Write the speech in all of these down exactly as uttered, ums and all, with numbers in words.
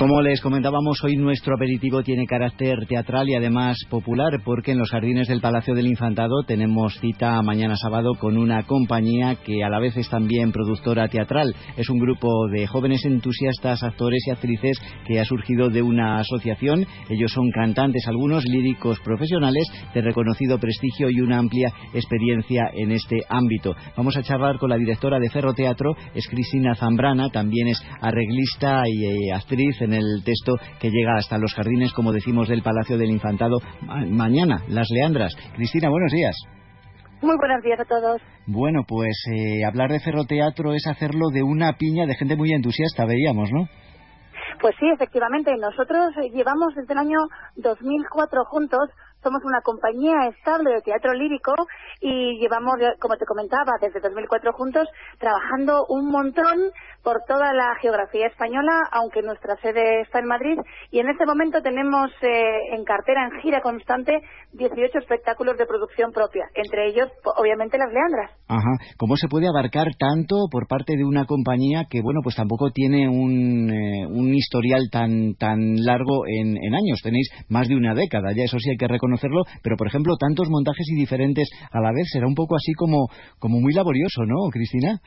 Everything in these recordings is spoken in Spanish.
Como les comentábamos, hoy nuestro aperitivo tiene carácter teatral y además popular, porque en los jardines del Palacio del Infantado tenemos cita mañana sábado con una compañía que a la vez es también productora teatral. Es un grupo de jóvenes entusiastas, actores y actrices que ha surgido de una asociación. Ellos son cantantes, algunos líricos profesionales de reconocido prestigio y una amplia experiencia en este ámbito. Vamos a charlar con la directora de Ferroteatro, es Cristina Zambrana, también es arreglista y eh, actriz en el texto que llega hasta los jardines, como decimos, del Palacio del Infantado ma- mañana, Las Leandras. Cristina, buenos días. Muy buenos días a todos. Bueno, pues eh, hablar de Ferroteatro es hacerlo de una piña de gente muy entusiasta, veíamos, ¿no? Pues sí, efectivamente, nosotros llevamos desde el año dos mil cuatro juntos. Somos una compañía estable de teatro lírico y llevamos, como te comentaba, desde dos mil cuatro juntos, trabajando un montón por toda la geografía española, aunque nuestra sede está en Madrid. Y en este momento tenemos eh, en cartera, en gira constante, dieciocho espectáculos de producción propia, entre ellos, obviamente, Las Leandras. Ajá. ¿Cómo se puede abarcar tanto por parte de una compañía que, bueno, pues tampoco tiene un, eh, un historial tan tan largo en, en años? Tenéis más de una década, ya eso sí hay que reconocerlo, pero, por ejemplo, tantos montajes y diferentes a la vez, será un poco así como, como muy laborioso, ¿no, Cristina?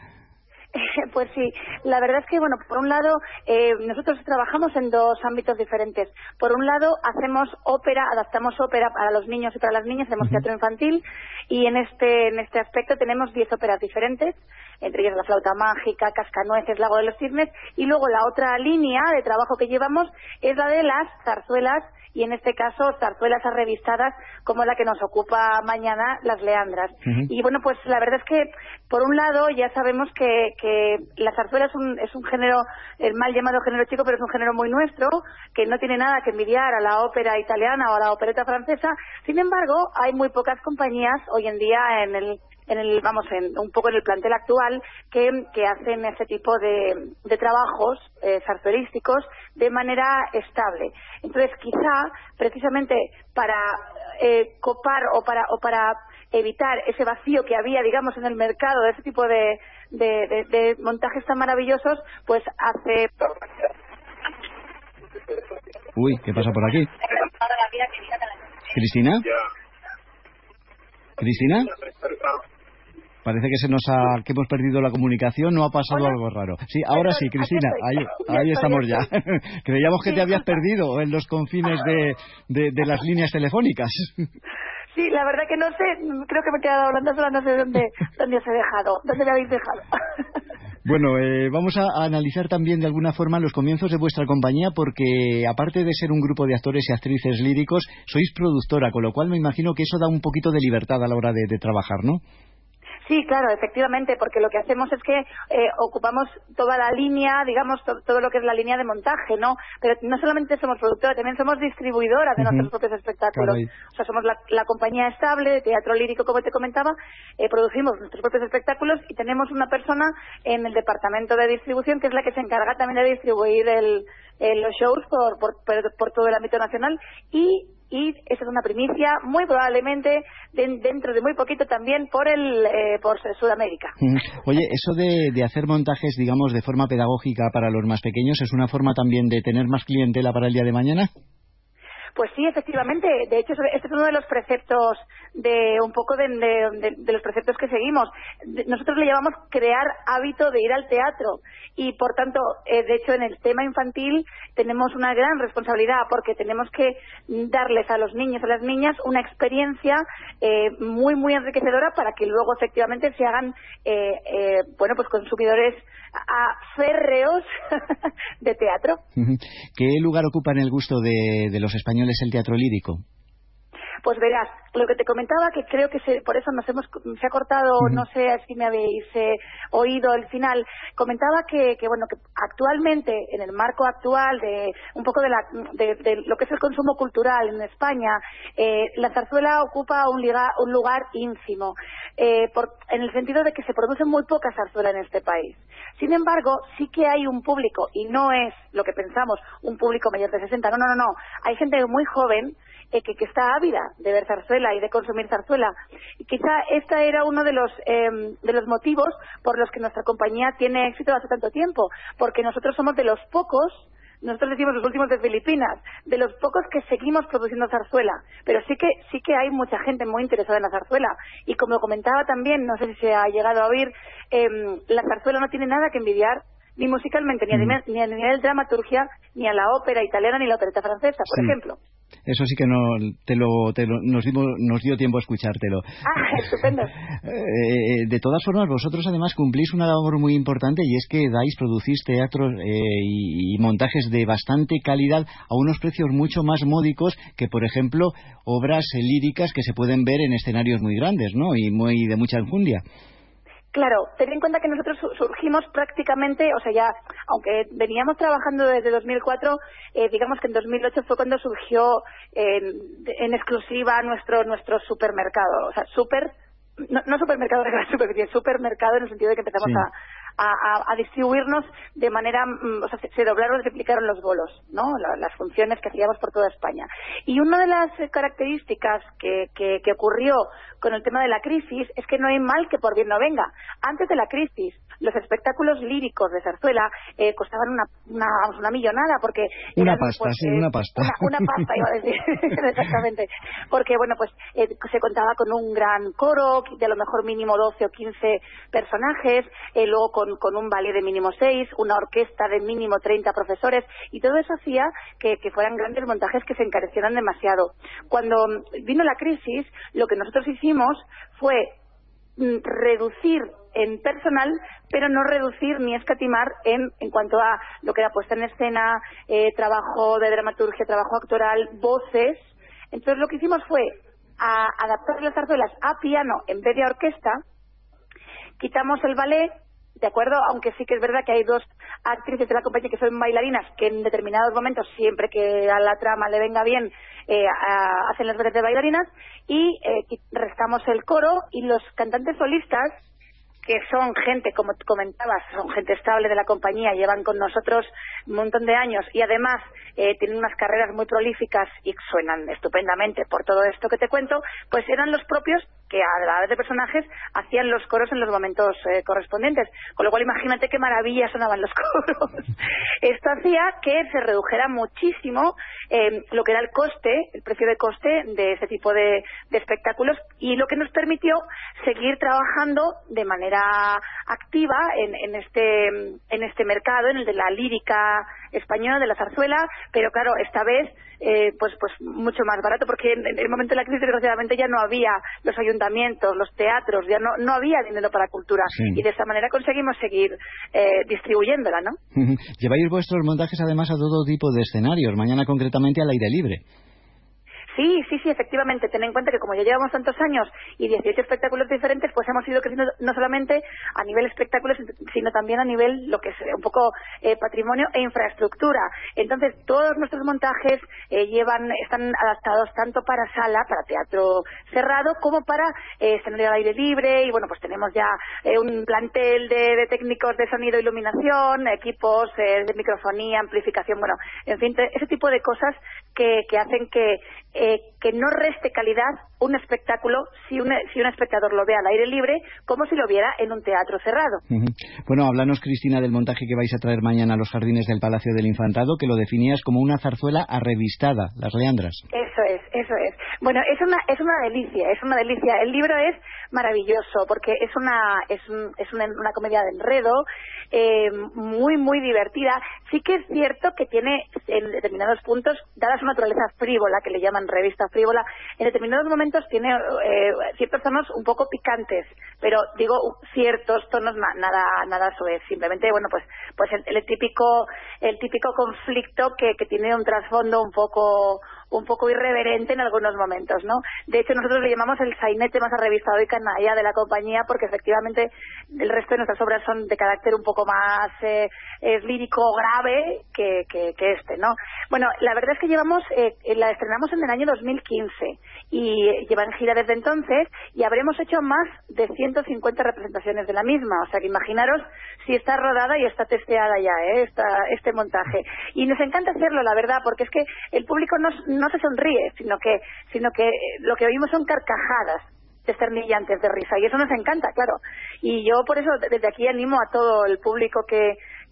Pues sí, la verdad es que, bueno, por un lado, eh, nosotros trabajamos en dos ámbitos diferentes. Por un lado, hacemos ópera, adaptamos ópera para los niños y para las niñas, hacemos uh-huh. teatro infantil, y en este en este aspecto tenemos diez óperas diferentes, entre ellas La Flauta Mágica, Cascanueces, Lago de los Cisnes, y luego la otra línea de trabajo que llevamos es la de las zarzuelas, y en este caso zarzuelas revistadas como la que nos ocupa mañana, Las Leandras. Uh-huh. Y bueno, pues la verdad es que por un lado ya sabemos que, que la zarzuela es un, es un género, el mal llamado género chico, pero es un género muy nuestro, que no tiene nada que envidiar a la ópera italiana o a la opereta francesa. Sin embargo, hay muy pocas compañías hoy en día en el en el vamos en un poco en el plantel actual que, que hacen ese tipo de, de trabajos eh, zarzuelísticos de manera estable. Entonces, quizá precisamente para eh, copar o para o para evitar ese vacío que había, digamos, en el mercado de ese tipo de, de, de, de montajes tan maravillosos, pues hace... Uy, ¿qué pasa por aquí? ¿Cristina? ¿Cristina? Parece que se nos ha, que hemos perdido la comunicación, no ha pasado Hola. Algo raro. Sí, ahora sí, Cristina, ahí, ahí estamos ya. Creíamos que te habías perdido en los confines de, de, de las líneas telefónicas. Sí, la verdad que no sé, creo que me he quedado hablando sola, no sé dónde, dónde os he dejado, dónde me habéis dejado. Bueno, eh, vamos a, a analizar también de alguna forma los comienzos de vuestra compañía, porque aparte de ser un grupo de actores y actrices líricos, sois productora, con lo cual me imagino que eso da un poquito de libertad a la hora de, de trabajar, ¿no? Sí, claro, efectivamente, porque lo que hacemos es que eh, ocupamos toda la línea, digamos, to- todo lo que es la línea de montaje, ¿no? Pero no solamente somos productora, también somos distribuidora de uh-huh. nuestros propios espectáculos. Caray. O sea, somos la, la compañía estable de teatro lírico, como te comentaba, eh, producimos nuestros propios espectáculos y tenemos una persona en el departamento de distribución que es la que se encarga también de distribuir el, eh, los shows por, por, por, por todo el ámbito nacional y... y esa es una primicia, muy probablemente de, dentro de muy poquito también por el eh, por Sudamérica. Oye, eso de, de hacer montajes, digamos, de forma pedagógica para los más pequeños, ¿es una forma también de tener más clientela para el día de mañana? Pues sí, efectivamente. De hecho, este es uno de los preceptos de un poco de, de, de, de los preceptos que seguimos. Nosotros le llamamos crear hábito de ir al teatro y, por tanto, eh, de hecho, en el tema infantil tenemos una gran responsabilidad porque tenemos que darles a los niños, a las niñas, una experiencia eh, muy, muy enriquecedora para que luego, efectivamente, se hagan, eh, eh, bueno, pues consumidores a férreos de teatro. ¿Qué lugar ocupa en el gusto de, de los españoles el teatro lírico? Pues verás, lo que te comentaba, que creo que se, por eso nos hemos se ha cortado, uh-huh. no sé si me habéis eh, oído el final, comentaba que, que bueno que actualmente, en el marco actual de un poco de, la, de, de lo que es el consumo cultural en España, eh, la zarzuela ocupa un, liga, un lugar ínfimo, eh, por, en el sentido de que se produce muy poca zarzuela en este país. Sin embargo, sí que hay un público, y no es lo que pensamos, un público mayor de sesenta, no, no, no, no, hay gente muy joven eh, que, que está ávida de ver zarzuela y de consumir zarzuela. Y quizá este era uno de los eh, de los motivos por los que nuestra compañía tiene éxito hace tanto tiempo, porque nosotros somos de los pocos nosotros decimos los últimos de Filipinas, de los pocos que seguimos produciendo zarzuela, pero sí que sí que hay mucha gente muy interesada en la zarzuela, y como comentaba también, no sé si se ha llegado a oír, eh, la zarzuela no tiene nada que envidiar ni musicalmente, ni a, nivel, ni a nivel de dramaturgia, ni a la ópera italiana, ni a la opereta francesa, por sí. ejemplo. Eso sí que no, te lo, te lo, nos, dimos, nos dio tiempo a escuchártelo. Ah, estupendo. Eh, de todas formas, vosotros además cumplís una labor muy importante, y es que dais, producís teatros eh, y, y montajes de bastante calidad a unos precios mucho más módicos que, por ejemplo, obras eh, líricas que se pueden ver en escenarios muy grandes, ¿no? Y muy de mucha enjundia. Claro, ten en cuenta que nosotros surgimos prácticamente, o sea, ya, aunque veníamos trabajando desde dos mil cuatro, eh, digamos que en dos mil ocho fue cuando surgió eh, en exclusiva nuestro nuestro supermercado, o sea, super, no, no supermercado de gran superficie, supermercado en el sentido de que empezamos sí. a A, a, a distribuirnos de manera, o sea, se, se doblaron, se triplicaron los bolos, ¿no? La, las funciones que hacíamos por toda España. Y una de las características que, que, que ocurrió con el tema de la crisis es que no hay mal que por bien no venga. Antes de la crisis, los espectáculos líricos de zarzuela eh, costaban una, una, una millonada, porque... Una eran, pasta, pues, sí, eh, una pasta. Una, una pasta, iba a decir, exactamente. Porque, bueno, pues eh, se contaba con un gran coro, de a lo mejor mínimo doce o quince personajes, eh, luego con con un ballet de mínimo seis, una orquesta de mínimo treinta profesores, y todo eso hacía que, que fueran grandes montajes que se encarecieran demasiado. Cuando vino la crisis, lo que nosotros hicimos fue mm, reducir en personal, pero no reducir ni escatimar en, en cuanto a lo que era puesta en escena, eh, trabajo de dramaturgia, trabajo actoral, voces. Entonces lo que hicimos fue a adaptar las zarzuelas a piano en vez de a orquesta, quitamos el ballet, ¿de acuerdo? Aunque sí que es verdad que hay dos actrices de la compañía que son bailarinas, que en determinados momentos, siempre que a la trama le venga bien, eh, a, hacen las veces de bailarinas, y eh, restamos el coro, y los cantantes solistas, que son gente, como tú comentabas, son gente estable de la compañía, llevan con nosotros un montón de años, y además eh, tienen unas carreras muy prolíficas y suenan estupendamente por todo esto que te cuento, pues eran los propios que a la vez de personajes hacían los coros en los momentos eh, correspondientes, con lo cual imagínate qué maravilla sonaban los coros. Esto hacía que se redujera muchísimo eh, lo que era el coste, el precio de coste de este tipo de, de espectáculos, y lo que nos permitió seguir trabajando de manera activa en, en este en este mercado, en el de la lírica española, de la zarzuela, pero claro, esta vez eh, pues pues mucho más barato, porque en, en el momento de la crisis desgraciadamente ya no había los ayuntamientos, los teatros, ya no no había dinero para cultura, sí. Y de esta manera conseguimos seguir eh, distribuyéndola, ¿no? Lleváis vuestros montajes además a todo tipo de escenarios, mañana concretamente al aire libre. Sí, sí, sí, efectivamente. Ten en cuenta que como ya llevamos tantos años y dieciocho espectáculos diferentes, pues hemos ido creciendo no solamente a nivel espectáculos, sino también a nivel lo que es un poco eh, patrimonio e infraestructura. Entonces, todos nuestros montajes eh, llevan, están adaptados tanto para sala, para teatro cerrado, como para eh, escenario al aire libre. Y bueno, pues tenemos ya eh, un plantel de, de técnicos de sonido e iluminación, equipos eh, de microfonía, amplificación, bueno, en fin, ese tipo de cosas que, que hacen que eh, que no reste calidad un espectáculo si un, si un espectador lo ve al aire libre como si lo viera en un teatro cerrado. Uh-huh. Bueno, háblanos, Cristina, del montaje que vais a traer mañana a los jardines del Palacio del Infantado, que lo definías como una zarzuela arrevistada, Las Leandras. Eso es, eso es. Bueno, es una es una delicia, es una delicia. El libro es maravilloso porque es una es, un, es una, una comedia de enredo eh, muy, muy divertida. Sí que es cierto que tiene en determinados puntos, dada su naturaleza frívola, que le llaman revista frívola, en determinados momentos tiene eh, ciertos tonos un poco picantes, pero digo ciertos tonos na, nada nada suave, simplemente bueno pues pues el, el típico el típico conflicto que, que tiene un trasfondo un poco un poco irreverente en algunos momentos, ¿no? De hecho, nosotros le llamamos el sainete más arrevistado y canalla de la compañía, porque efectivamente el resto de nuestras obras son de carácter un poco más eh, eh, lírico grave que, que, que este, ¿no? Bueno, la verdad es que llevamos, eh, la estrenamos en el año dos mil quince y lleva en gira desde entonces, y habremos hecho más de ciento cincuenta representaciones de la misma, o sea que imaginaros si está rodada y está testeada ya, ¿eh? Esta, este montaje. Y nos encanta hacerlo, la verdad, porque es que el público nos no se sonríe, sino que sino que lo que oímos son carcajadas desternillantes de risa, y eso nos encanta, claro. Y yo por eso desde aquí animo a todo el público que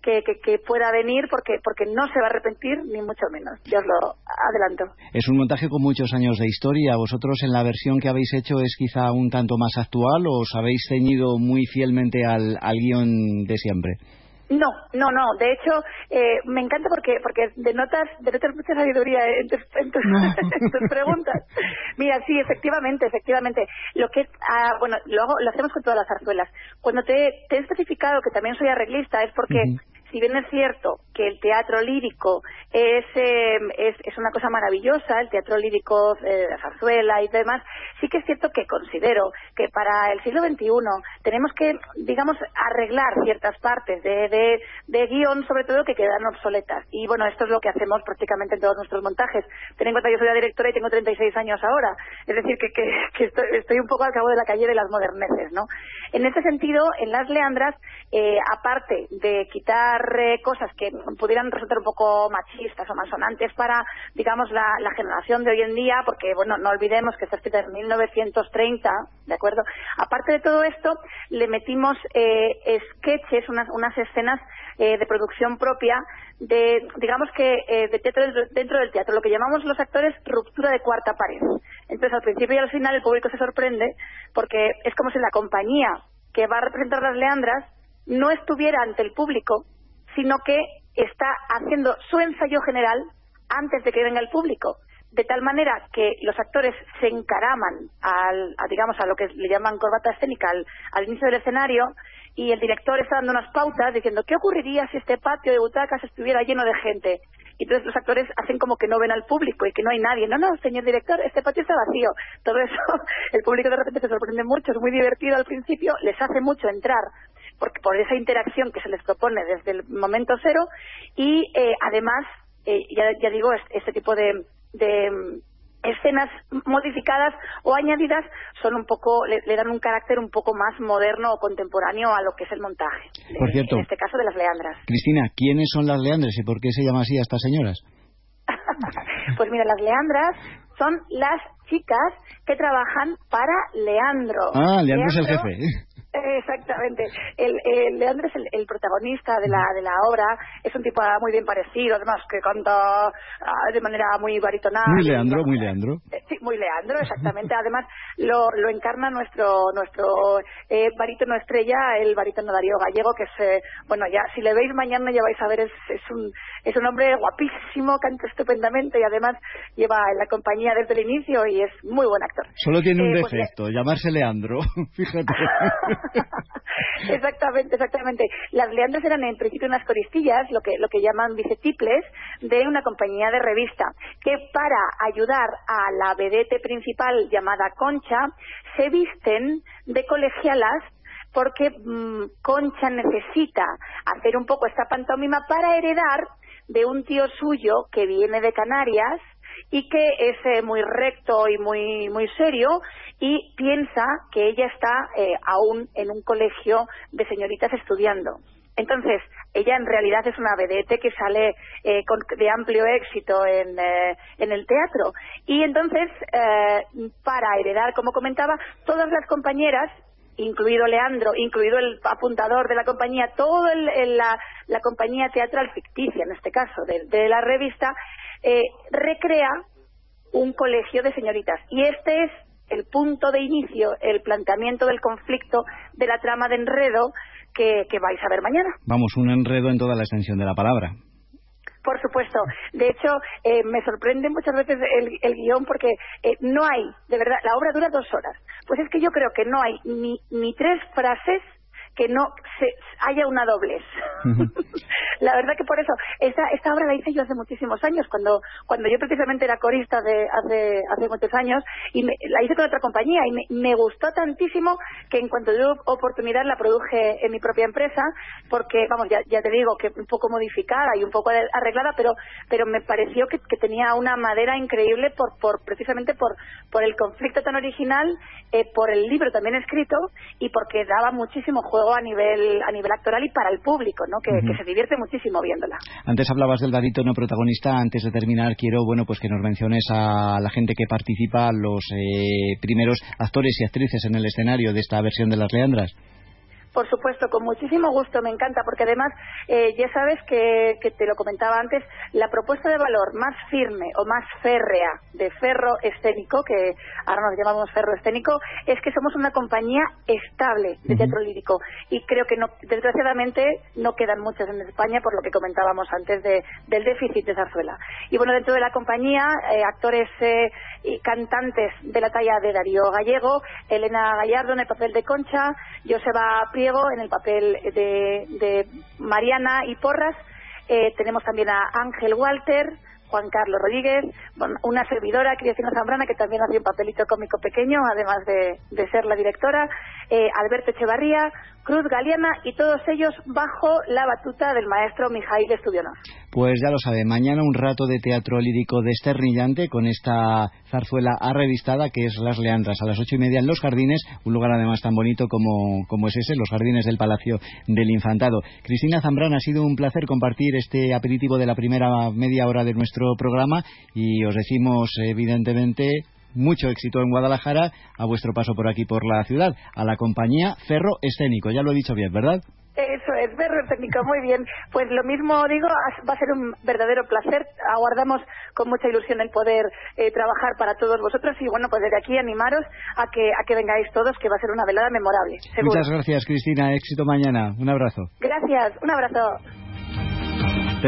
que, que, que pueda venir, porque porque no se va a arrepentir, ni mucho menos, yo os lo adelanto. Es un montaje con muchos años de historia. ¿Vosotros en la versión que habéis hecho es quizá un tanto más actual o os habéis ceñido muy fielmente al, al guión de siempre? No, no, no. De hecho, eh, me encanta porque porque denotas, denotas mucha sabiduría en tus, en tus, no. en tus preguntas. Mira, sí, efectivamente, efectivamente. Lo que, ah, bueno, lo, hago, lo hacemos con todas las zarzuelas. Cuando te, te he especificado que también soy arreglista es porque, uh-huh. si bien es cierto que el teatro lírico es, eh, es, es una cosa maravillosa, el teatro lírico, eh, la zarzuela y demás, sí que es cierto que considero que para el siglo veintiuno tenemos que, digamos, arreglar ciertas partes de, de, de guión, sobre todo, que quedan obsoletas. Y bueno, esto es lo que hacemos prácticamente en todos nuestros montajes. Ten en cuenta que yo soy la directora y tengo treinta y seis años ahora. Es decir, que, que, que estoy, estoy un poco al cabo de la calle de las moderneces, ¿no? En este sentido, en Las Leandras, eh, aparte de quitar eh, cosas que pudieran resultar un poco machistas o malsonantes para, digamos, la, la generación de hoy en día, porque, bueno, no olvidemos que está escrita en mil novecientos treinta, ¿de acuerdo? Aparte de todo esto, le metimos eh, sketches, unas, unas escenas eh, de producción propia, de, digamos que, eh, de teatro dentro del teatro, lo que llamamos los actores ruptura de cuarta pared. Entonces, al principio y al final, el público se sorprende, porque es como si la compañía que va a representar Las Leandras no estuviera ante el público, sino que está haciendo su ensayo general antes de que venga el público, de tal manera que los actores se encaraman al, a, digamos, a lo que le llaman corbata escénica al, al inicio del escenario, y el director está dando unas pautas diciendo ¿qué ocurriría si este patio de butacas estuviera lleno de gente? Y entonces los actores hacen como que no ven al público y que no hay nadie. No, no, señor director, este patio está vacío. Todo eso, el público de repente se sorprende mucho, es muy divertido al principio, les hace mucho entrar porque por esa interacción que se les propone desde el momento cero, y eh, además, eh, ya, ya digo, este tipo de, de escenas modificadas o añadidas son un poco, le, le dan un carácter un poco más moderno o contemporáneo a lo que es el montaje. Por cierto, en este caso de Las Leandras. Cristina, ¿quiénes son Las Leandras y por qué se llama así a estas señoras? Pues mira, Las Leandras son las chicas que trabajan para Leandro. Ah, Leandro, Leandro es el jefe. Exactamente. El, el Leandro es el, el protagonista de la de la obra. Es un tipo muy bien parecido, además que canta uh, de manera muy baritonal. Muy Leandro, muy Leandro. Eh, sí, muy Leandro, exactamente. Además lo, lo encarna nuestro nuestro eh, barítono estrella, el barítono Darío Gallego, que es eh, bueno, ya si le veis mañana ya vais a ver, es, es un es un hombre guapísimo, canta estupendamente y además lleva en la compañía desde el inicio y es muy buen actor. Solo tiene un eh, defecto, pues, llamarse Leandro. Fíjate. Exactamente, exactamente. Las Leandras eran en principio unas coristillas, lo que lo que llaman bicetiples, de una compañía de revista, que para ayudar a la vedette principal llamada Concha, se visten de colegialas porque mmm, Concha necesita hacer un poco esta pantomima para heredar de un tío suyo que viene de Canarias y que es eh, muy recto y muy muy serio, y piensa que ella está eh, aún en un colegio de señoritas estudiando. Entonces, ella en realidad es una vedette que sale eh, con, de amplio éxito en, eh, en el teatro. Y entonces, eh, para heredar, como comentaba, todas las compañeras, incluido Leandro, incluido el apuntador de la compañía, toda la, la compañía teatral ficticia, en este caso, de, de la revista, eh, recrea un colegio de señoritas. Y este es el punto de inicio, el planteamiento del conflicto, de la trama de enredo que, que vais a ver mañana. Vamos, un enredo en toda la extensión de la palabra. Por supuesto. De hecho, eh, me sorprende muchas veces el, el guión porque eh, no hay, de verdad, la obra dura dos horas. Pues es que yo creo que no hay ni, ni tres frases que no se haya una doblez. Uh-huh. La verdad que por eso, esta, esta obra la hice yo hace muchísimos años, cuando cuando yo precisamente era corista de hace hace muchos años, y me, la hice con otra compañía, y me, me gustó tantísimo que en cuanto tuve oportunidad la produje en mi propia empresa, porque, vamos, ya, ya te digo, que un poco modificada y un poco arreglada, pero pero me pareció que, que tenía una madera increíble por por precisamente por por el conflicto tan original, eh, por el libro también escrito, y porque daba muchísimo juego a nivel a nivel actoral y para el público, ¿no? Que, uh-huh. que se divierte muchísimo viéndola. Antes hablabas del barítono protagonista. Antes de terminar, quiero bueno pues que nos menciones a la gente que participa, los eh, primeros actores y actrices en el escenario de esta versión de Las Leandras. Por supuesto, con muchísimo gusto, me encanta, porque además eh, ya sabes que, que te lo comentaba antes, la propuesta de valor más firme o más férrea de Ferro Escénico, que ahora nos llamamos Ferro Escénico, es que somos una compañía estable de teatro lírico, y creo que no, desgraciadamente no quedan muchas en España, por lo que comentábamos antes de, del déficit de zarzuela. Y bueno, dentro de la compañía, eh, actores eh, y cantantes de la talla de Darío Gallego, Elena Gallardo en el papel de Concha, Joseba Priego en el papel de, de Mariana y Porras, eh, tenemos también a Ángel Walter, Juan Carlos Rodríguez, bueno, una servidora, Cristina Zambrana, que también hace un papelito cómico pequeño, además de, de ser la directora, eh, Alberto Echevarría, Cruz Galeana, y todos ellos bajo la batuta del maestro Mijaíl Estudionov. Pues ya lo sabe, mañana un rato de teatro lírico desternillante con esta zarzuela arrevistada que es Las Leandras, a las ocho y media en Los Jardines, un lugar además tan bonito como, como es ese, Los Jardines del Palacio del Infantado. Cristina Zambrana, ha sido un placer compartir este aperitivo de la primera media hora de nuestro programa, y os decimos evidentemente mucho éxito en Guadalajara a vuestro paso por aquí por la ciudad, a la compañía Ferro Escénico. Ya lo he dicho bien, ¿verdad? Eso es, Ferro Escénico, muy bien. Pues lo mismo digo, va a ser un verdadero placer. Aguardamos con mucha ilusión el poder eh, trabajar para todos vosotros, y bueno, pues desde aquí animaros a que a que vengáis todos, que va a ser una velada memorable, seguro. Muchas gracias, Cristina. Éxito mañana. Un abrazo. Gracias, un abrazo.